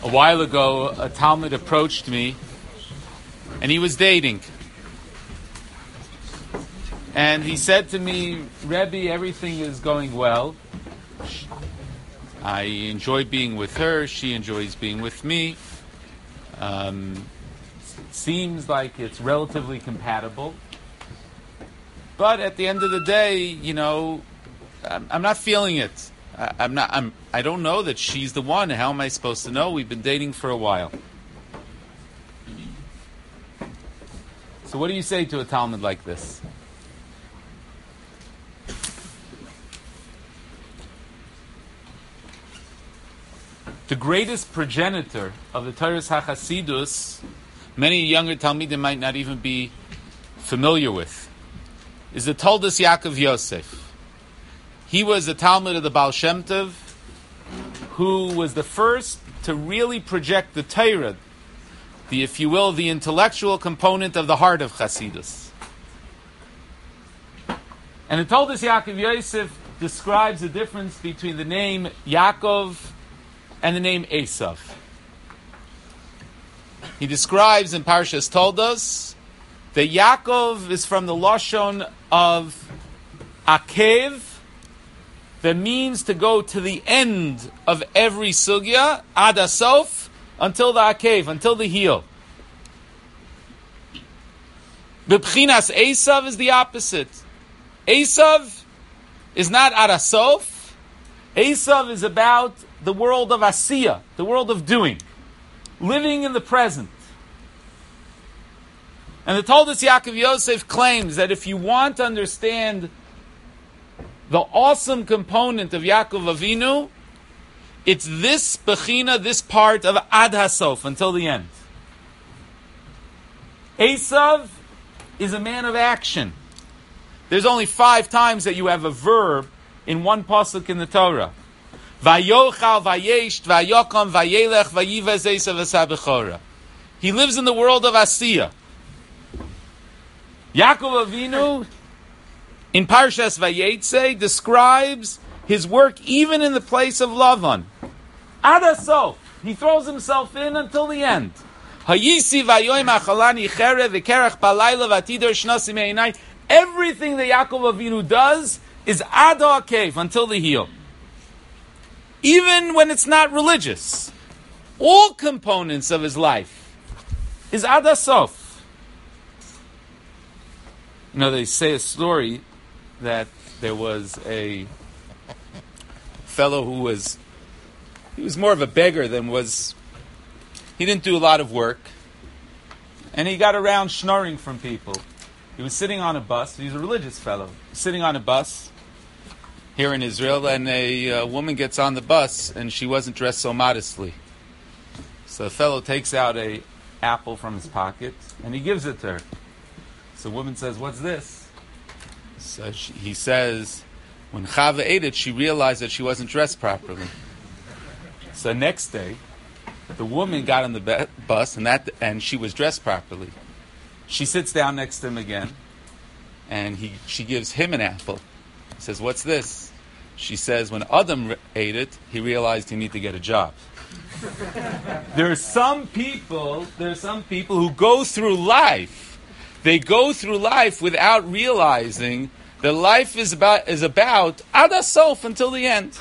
A while ago, a Talmud approached me, and he was dating. And he said to me, Rebbe, everything is going well. I enjoy being with her. She enjoys being with me. Seems like it's relatively compatible. But at the end of the day, I'm not feeling it. I don't know that she's the one. How am I supposed to know? We've been dating for a while. So what do you say to a Talmud like this? The greatest progenitor of the Torah's HaChasidus, many younger Talmidim might not even be familiar with, is the Toldos Yaakov Yosef. He was a Talmud of the Baal Shem Tov, who was the first to really project the Torah, if you will, the intellectual component of the heart of Chasidus. And the Toldos Yaakov Yosef describes the difference between the name Yaakov and the name Esav. He describes in Parshas Toldos that Yaakov is from the Lashon of Akev, that means to go to the end of every sugya, ad asof, until the Akev, until the heel. B'pchinas Esav is the opposite. Esav is not ad asof. Esav is about the world of Asiya, the world of doing, living in the present. And the Toldos Yaakov Yosef claims that if you want to understand the awesome component of Yaakov Avinu, it's this bechina, this part of Ad Hasof, until the end. Esav is a man of action. There's only 5 times that you have a verb in one pasuk in the Torah. Vayochal, vayesht, vayokam, vayelech, vayivez Esav esabechora. He lives in the world of Asiya. Yaakov Avinu, in Parshas Vayetze, describes his work even in the place of Lavan. Ad hasof, he throws himself in until the end. Hayisi vayoim achalani cherev v'kerach balayla v'atidor shnasi me'inai. Everything that Yaakov Avinu does is ad ha'akev, until the heel. Even when it's not religious, all components of his life is ad hasof. They say a story that there was a fellow who was more of a beggar than was. He didn't do a lot of work, and he got around schnorring from people. He was sitting on a bus. He's a religious fellow, sitting on a bus here in Israel, and a woman gets on the bus, and she wasn't dressed so modestly. So the fellow takes out an apple from his pocket, and he gives it to her. So the woman says, "What's this?" So he says, when Chava ate it, she realized that she wasn't dressed properly. So next day, the woman got on the bus, and she was dressed properly. She sits down next to him again, and she gives him an apple. He says, "What's this?" She says, when Adam ate it, he realized he needed to get a job. There are some people who go through life. They go through life without realizing that life is about ad hasof, until the end.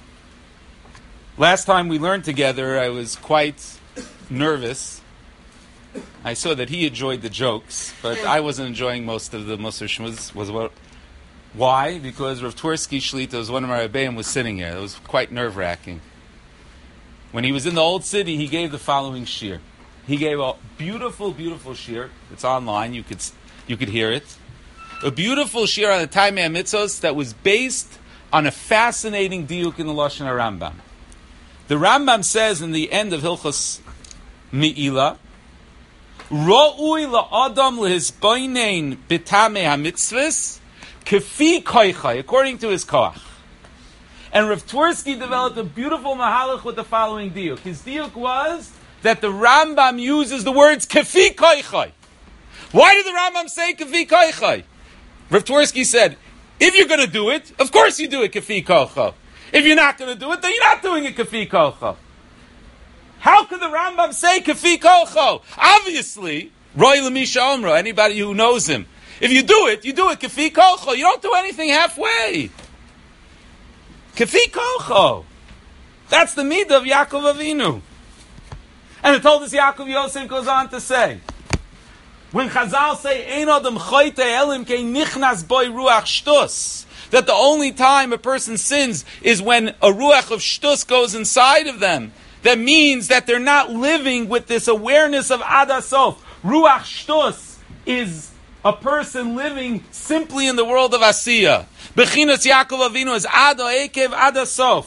Last time we learned together, I was quite nervous. I saw that he enjoyed the jokes, but I wasn't enjoying most of the Musar Shmuz. Why? Because Rav Twersky Shlita was one of my Rebbeim, was sitting here. It was quite nerve-wracking. When he was in the Old City, he gave the following shir. He gave a beautiful, beautiful shir. It's online. You could hear it. A beautiful shir on the Taimei Mitzos that was based on a fascinating diuk in the Lashon HaRambam. The Rambam says in the end of Hilchos Me'ilah, Ro'ui la'adam lehisboinein b'tamei hamitzvos kefi koichai, according to his koach. And Rav Twersky developed a beautiful mahalach with the following diuk. His diuk was that the Rambam uses the words kefi koichai. Why did the Rambam say kefi koichai? Rav Twersky said, if you're going to do it, of course you do it kefi koichai. If you're not going to do it, then you're not doing it kefi koichai. How could the Rambam say Kafi Kocho? Obviously, Roy Lamisha Omro, anybody who knows him, if you do it Kafi Kocho. You don't do anything halfway. Kafi Kocho. That's the midah of Yaakov Avinu. And it told us Yaakov Yosef goes on to say, when Chazal say, Ein Adam Choyte Elim Kei Nichnas Boi Ruach Shtus, that the only time a person sins is when a Ruach of Shtus goes inside of them. That means that they're not living with this awareness of Adasof. Ruach Shtus is a person living simply in the world of Asiya. Bechinas Yaakov Avinu is Ado Ekev Adasof.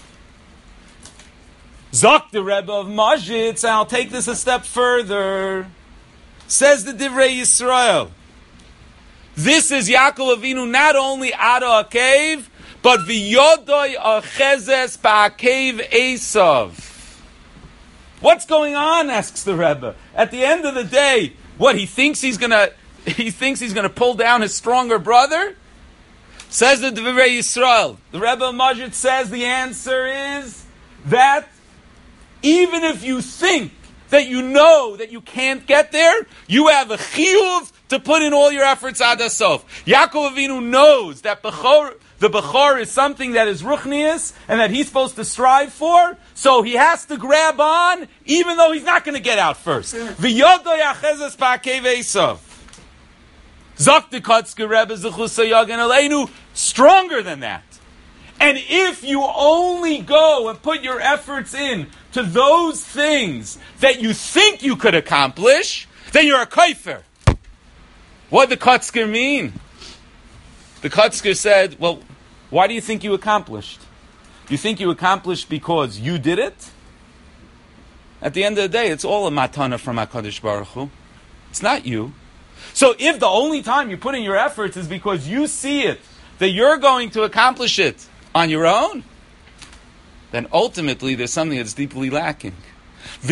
Zok the Rebbe of Majitz, and I'll take this a step further. Says the Divrei Yisrael. This is Yaakov Avinu not only Ado Akev, but V'yodoi Achezes Ba'akev Esav. What's going on? Asks the Rebbe. At the end of the day, what he thinks he's gonna pull down his stronger brother? Says the Divrei Yisrael. The Rebbe of Majid says the answer is that even if you think that you know that you can't get there, you have a chiyuv to put in all your efforts ad asof. Yaakov Avinu knows that the Bechor is something that is ruchnius and that he's supposed to strive for, so he has to grab on, even though he's not going to get out first. V'yodo yachezes ba'akev esav. Zok the Kotzker Rebbe Zechus Yagen Aleinu, stronger than that. And if you only go and put your efforts in to those things that you think you could accomplish, then you're a kaifer. What did the Kotzker mean? The Kotzker said, well, why do you think you accomplished? You think you accomplished because you did it? At the end of the day, it's all a matana from HaKadosh Baruch Hu. It's not you. So if the only time you put in your efforts is because you see it, that you're going to accomplish it on your own, then ultimately there's something that's deeply lacking. That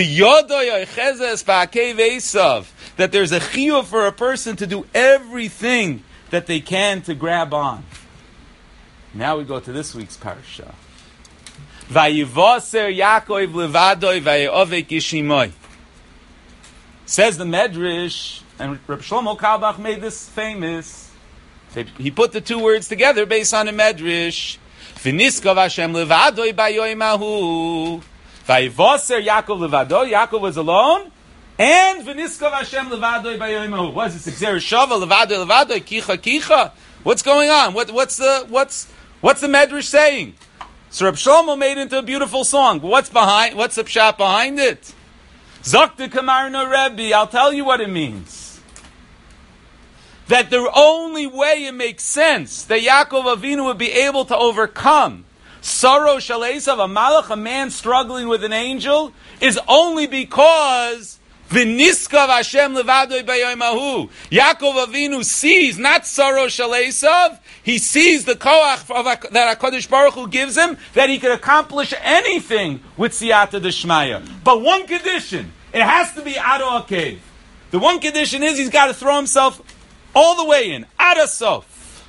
there's a chiyuv for a person to do everything that they can to grab on. Now we go to this week's parasha. Vayivoser Yaakov levadoi vayeovek Yishimoi. Says the Medrash, and Reb Shlomo Carlebach made this famous. He put the two words together based on a Medrash. V'niskav Hashem levadoi bayoimahu. Vayivoser Yaakov levadoi. Yaakov was alone. And v'niskav Hashem levadoi bayoimahu. What is this? Xer shava levadoi levadoi kicha kicha. What's going on? What's the Medrash saying? So Reb Shlomo made it into a beautiful song. But what's the pshat behind it? Zokta Kamarno Rebbe, I'll tell you what it means. That the only way it makes sense that Yaakov Avinu would be able to overcome sorrow shalesav, a malach, a man struggling with an angel, is only because v'niskav Hashem levadoi bayoimahu. Yaakov Avinu sees not sorrow shalesav, he sees the koach that HaKadosh Baruch Hu gives him, that he could accomplish anything with siyata d'shmaya. But one condition, it has to be ado akev. The one condition is he's got to throw himself all the way in, ado sof.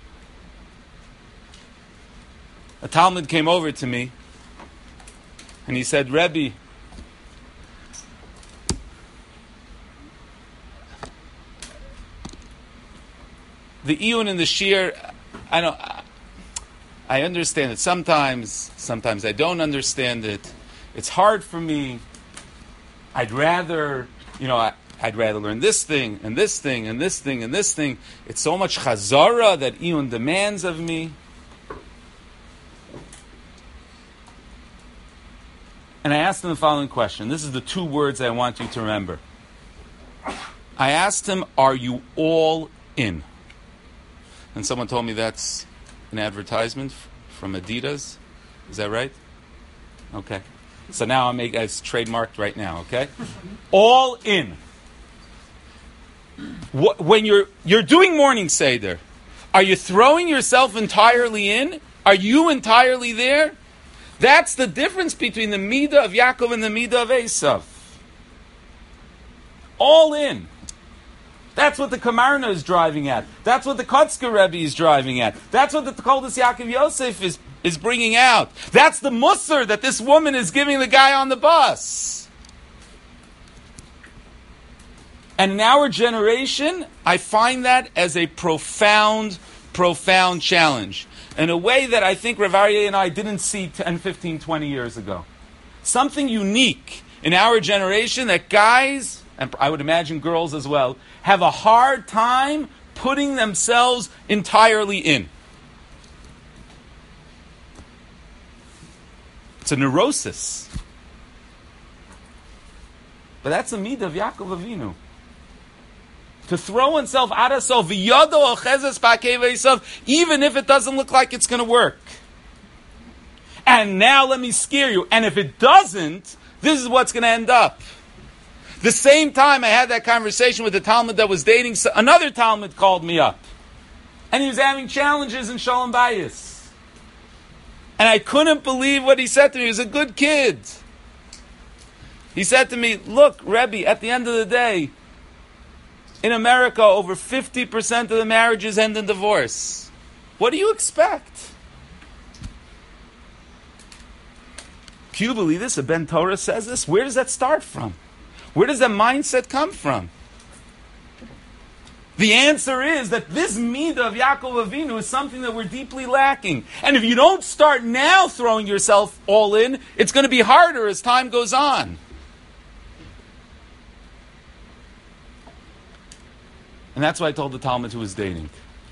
A Talmud came over to me, and he said, Rebbe, the iyun in the shir, I understand it sometimes I don't understand it. It's hard for me. I'd rather learn this thing and this thing and this thing and this thing. It's so much chazara that iyun demands of me. And I asked him the following question. This is the two words I want you to remember. I asked him, are you all in? And someone told me that's an advertisement from Adidas. Is that right? Okay. So now it's trademarked right now, okay? All in. When you're doing morning Seder, are you throwing yourself entirely in? Are you entirely there? That's the difference between the Midah of Yaakov and the Midah of Esav. All in. That's what the Kamarna is driving at. That's what the Kotzker Rebbe is driving at. That's what the Tkoldos Yaakov Yosef is is bringing out. That's the musar that this woman is giving the guy on the bus. And in our generation, I find that as a profound, profound challenge. In a way that I think Rav Aryeh and I didn't see 10, 15, 20 years ago. Something unique in our generation that guys, and I would imagine girls as well, have a hard time putting themselves entirely in. It's a neurosis. But that's the midah of Yaakov Avinu. To throw oneself out of self, even if it doesn't look like it's going to work. And now let me scare you. And if it doesn't, this is what's going to end up. The same time I had that conversation with the Talmud that was dating, another Talmud called me up. And he was having challenges in Shalom Bayis. And I couldn't believe what he said to me. He was a good kid. He said to me, look, Rebbe, at the end of the day, in America, over 50% of the marriages end in divorce. What do you expect? Can you believe this? A Ben Torah says this? Where does that start from? Where does that mindset come from? The answer is that this midah of Yaakov Avinu is something that we're deeply lacking. And if you don't start now throwing yourself all in, it's going to be harder as time goes on. And that's what I told the Talmud who was dating.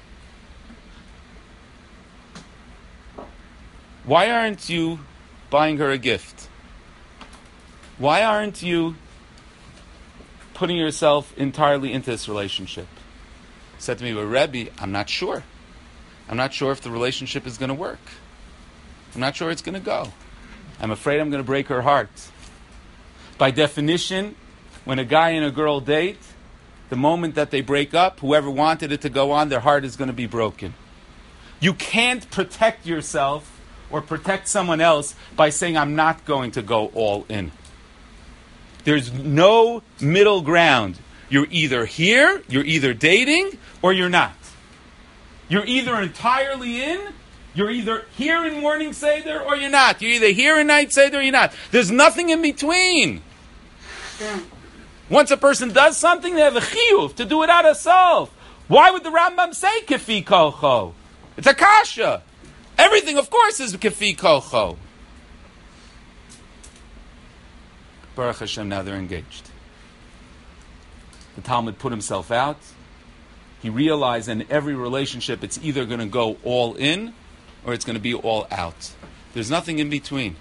Why aren't you buying her a gift? Why aren't you putting yourself entirely into this relationship? He said to me, well, Rebbe, I'm not sure. I'm not sure if the relationship is going to work. I'm not sure it's going to go. I'm afraid I'm going to break her heart. By definition, when a guy and a girl date, the moment that they break up, whoever wanted it to go on, their heart is going to be broken. You can't protect yourself or protect someone else by saying, I'm not going to go all in. There's no middle ground. You're either here, you're either dating, or you're not. You're either entirely in, you're either here in morning Seder, or you're not. You're either here in night Seder, or you're not. There's nothing in between. Yeah. Once a person does something, they have a chiyuv to do it out of self. Why would the Rambam say kefi kocho? It's a kasha. Everything, of course, is kefi kocho. Baruch Hashem, now they're engaged. The Talmud put himself out. He realized in every relationship it's either going to go all in or it's going to be all out. There's nothing in between.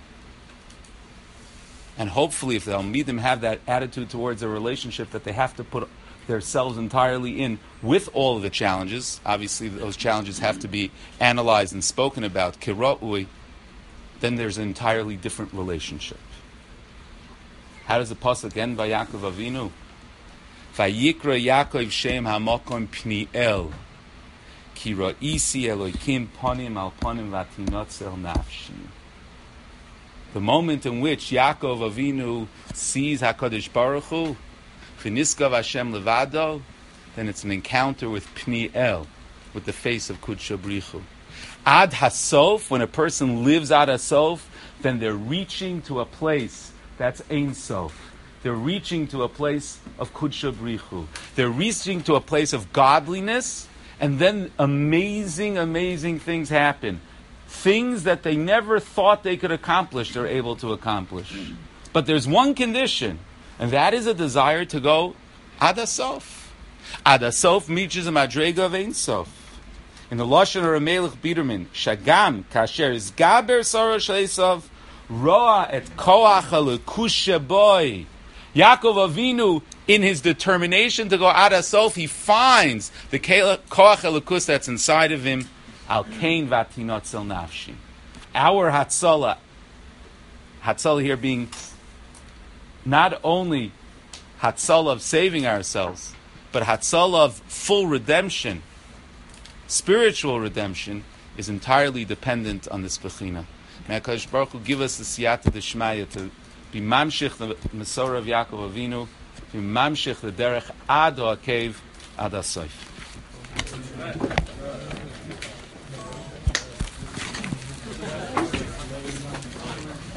And hopefully, if the Talmidim have that attitude towards a relationship that they have to put themselves entirely in with all of the challenges, obviously those challenges have to be analyzed and spoken about, kira'ui, then there's an entirely different relationship. How does the pasuk end by Yaakov Avinu? Vayikra Yaakov Shem Hamakom Pniel Ki Ra'isi Elokim Panim Al Panim Vatinotzel Nafshi. The moment in which Yaakov Avinu sees HaKadosh Baruch Hu, Chiniskav Hashem Levado, then it's an encounter with Pniel, with the face of Kudsha Brichu. Ad Hasof, when a person lives Ad Hasof, then they're reaching to a place that's Ein Sof. They're reaching to a place of Kudsha Brichu. They're reaching to a place of godliness, and then amazing, amazing things happen. Things that they never thought they could accomplish, they're able to accomplish. But there's one condition, and that is a desire to go Ad Hasof. Ad Hasof reaches a madrega of Ein Sof. In the Lashon of Melech Biderman, Shagam kasher is gaber sarah shleisov roa et koach halukusha boy. Yaakov Avinu, in his determination to go Ad Hasof, he finds the koach halukus that's inside of him. Al kain vatinotzel nafshi. Our Hatzalah here being not only Hatzalah of saving ourselves, but Hatzalah of full redemption, spiritual redemption, is entirely dependent on this Bechina. May HaKadosh Baruch Hu give us the siyata d'shmaya to be mamshich the Mesorah of Yaakov Avinu, be mamshich the derech ad ha'akev ad hasoif.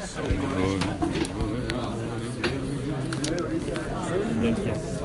Thank you.